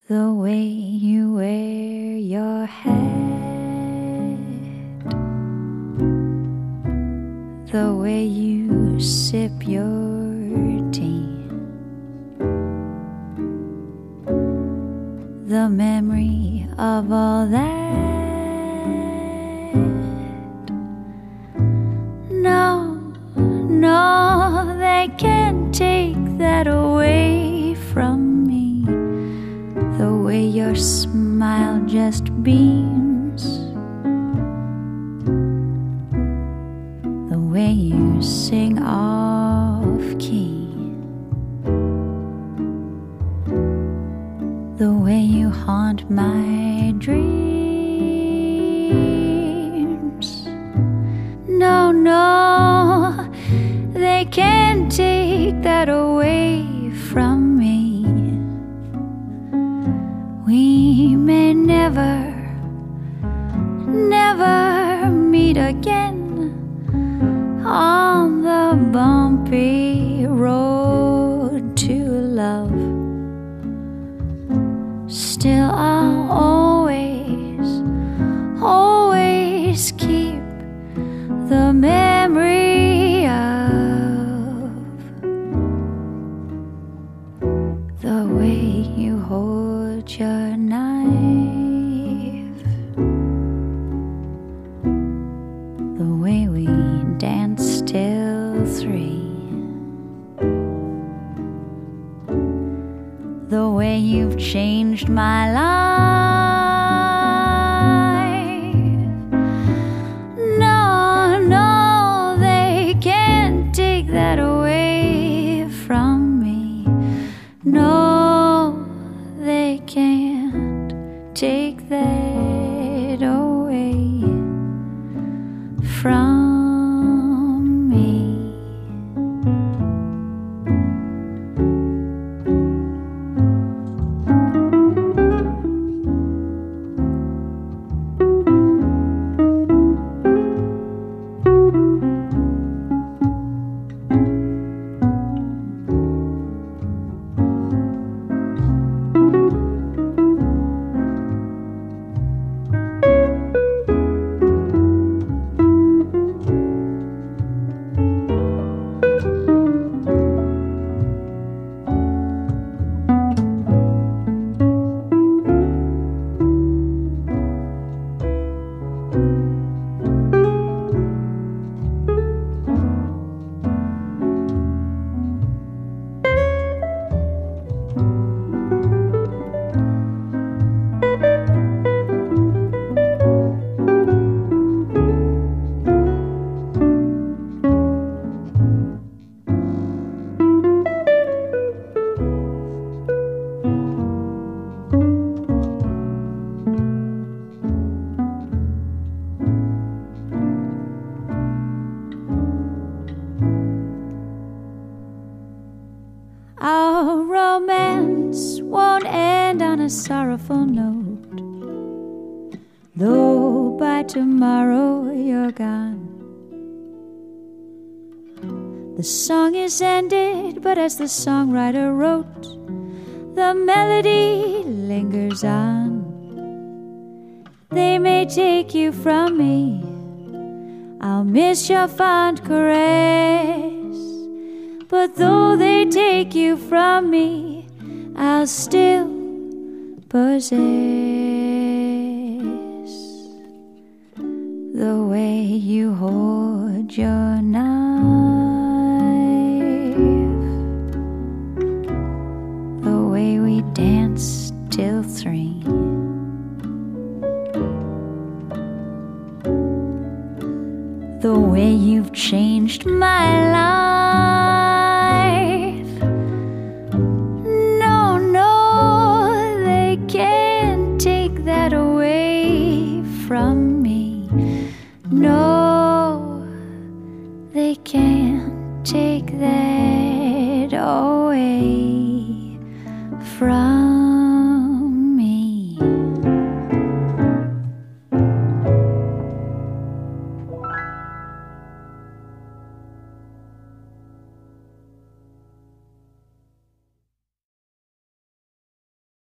The way you wear your hat, the way you sip your tea, the memory of all that. No, no, they can't take that away from me. The way your smile just beams, the way you sing off key, the way you haunt my dreams. No, no, they can't take that away from me. We may never, never meet again on the bumpy road to love. Still I'll always, always keep the memory of the way you hold your knife, the way we danced till 3, the way you've changed my life. No, no, they can't take that away from me. No, they can't take that away from me. Our romance won't end on a sorrowful note, though by tomorrow you're gone. The song is ended, but as the songwriter wrote, the melody lingers on. They may take you from me, I'll miss your fond caress, but though they take you from me, I'll still possess the way you hold your knife, the way we danced till 3, the way you've changed my life.